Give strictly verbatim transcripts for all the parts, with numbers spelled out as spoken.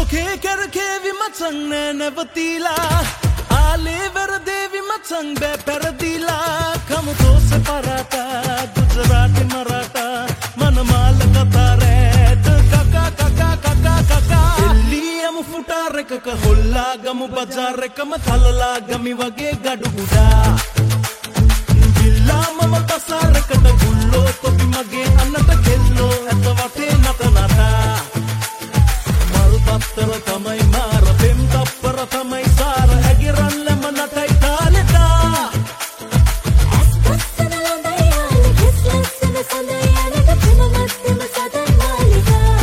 ලෝකේ කරකේවි මචං නෑ නැවතිලා ආලේ වරදේවි මචං බෑ පෙරදිලා කමු තෝස පරාතා ගුජරාටි මරාටා මනමාල කතාරේට කකා කකා කකා කකා එල්ලියමු ෆුටාර් එකක හොල්ලා ගමු බජාර් එකම තලලා ගමි වගේ ගඩු ගුඩා ගිල්ලා මම බසාර් එකට ගුල්ලෝ තොපි මගේ අන්නට කෙල්ලෝ ඇත වටේ නත නතා මල් පත්තර තමයි මාර පෙම් තප්පර තමයි සාර ඇගිරන්න මනටයි තාලෙදා අස්පස්සන ලඳයාල කිස් ලස්සන සඳයාලක ප්‍රම මත්තම සදන් මාලිකා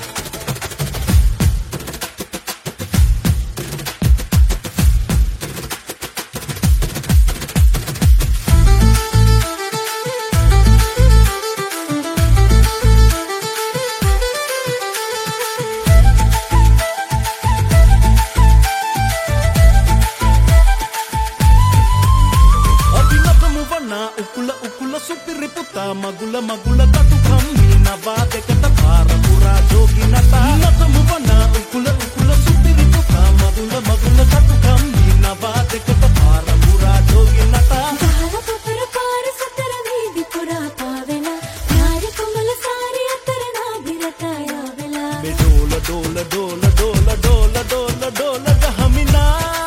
ukula ukula supiri puta magula magula tatu kammi navade kata para pura jogi nata nata muvana ukula ukula supiri puta magula magula tatu kammi navade kata para pura jogi nata dahara papara para satara veedi pura pavela yaari kamala sari atara na birataya vela be dola dola dola dola dola dola dola gahamina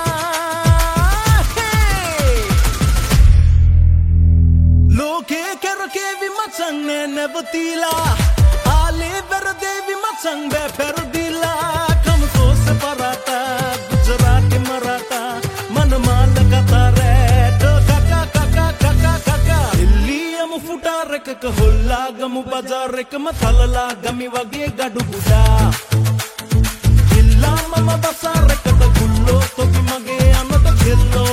ලෝකේ කරකේවි මචං නෑ නැවතිලා ආලේ වරදේවි මචං බෑ පෙරදිලා කමු තෝස පරාටා ගුජරාටි මරාටා මනමාල කතාරේට කකා කකා කකා කකා එල්ලියමු ෆුටාර් එකක හොල්ලා ගමු බජාර් එකම තලලා ගමි වගේ ගඩු ගුඩා ගිල්ලා මම බසාර් එකට ගුල්ලෝ තොපි මගේ අන්නට කෙල්ලෝ